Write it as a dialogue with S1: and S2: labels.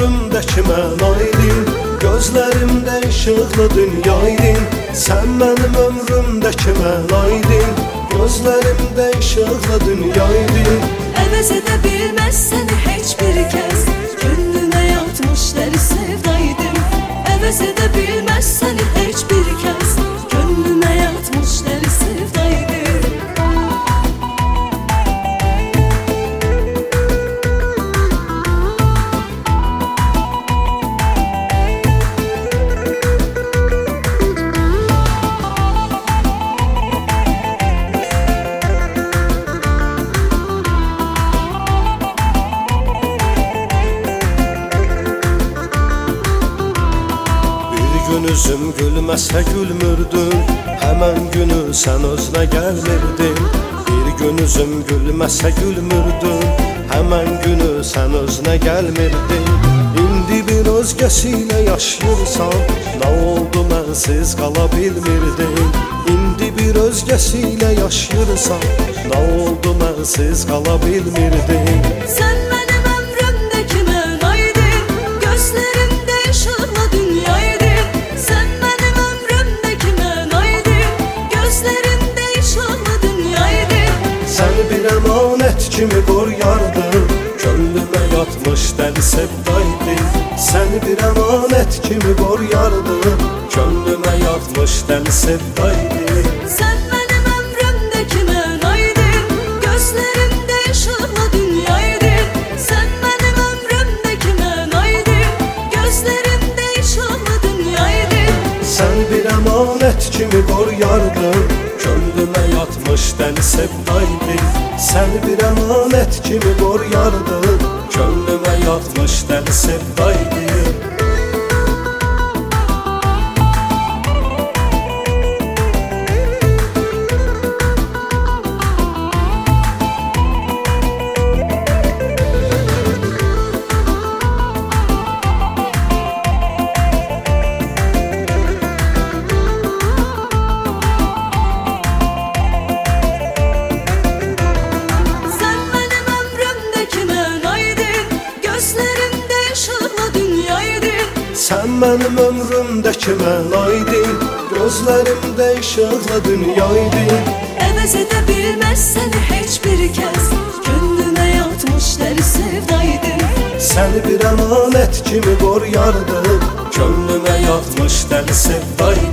S1: ömrümdəki mənaydın, gözlərimdə işıqlı dünyaydın. Sən mənim ömrümdəki mənaydın, gözlərimdə işıqlı dünyaydın.
S2: Əvəz edə bilməz səni heç bir kəs, gönlümə yatmış dəli sevdaydım. Əvəz edə bilməz səni heç bir kəs, gönlümə yatmış dəli sevdaydım.
S1: Gün üzüm gülməsə gülmürdün, həmən günü sən özünə gəlmirdin. Bir gün üzüm gülməsə gülmürdün, həmən günü sən özünə gəlmirdin. İndi bir özgəsi ilə yaşayırsan, nə oldu mənsiz qala bilmirdin. İndi bir özgəsi ilə yaşayırsan, nə oldu mənsiz qala bilmirdin.
S2: Sən mənim ömrümdəki mənaydın, gözlərimdə işıqlı dünyaydın.
S1: Səni bir əmanət kimi qoruyardım, könlümə yatmış dəli sevdaydın. Səni bir əmanət kimi qoruyardım, könlümə yatmış dəli sevdaydın.
S2: Sən mənim ömrümdəki mənaydın, gözlərimdə işıqlı dünyaydın. Sən mənim ömrümdəki mənaydın, gözlərimdə işıqlı dünyaydın.
S1: Səni bir əmanət kimi qoruyardım, könlümə yatmış dəli sevdaydın. Səni bir əmanət kimi qoruyardım, könlümə yatmış dəli sevdaydın. Sən mənim ömrümdəki mənaydın, gözlərimdə işıqlı dünyaydın.
S2: Əvəz edə bilməz səni heç bir kəs, gönlümə yatmış dəli sevdaydın.
S1: Səni bir əmanət kimi qoruyardım, könlümə yatmış dəli sevdaydın.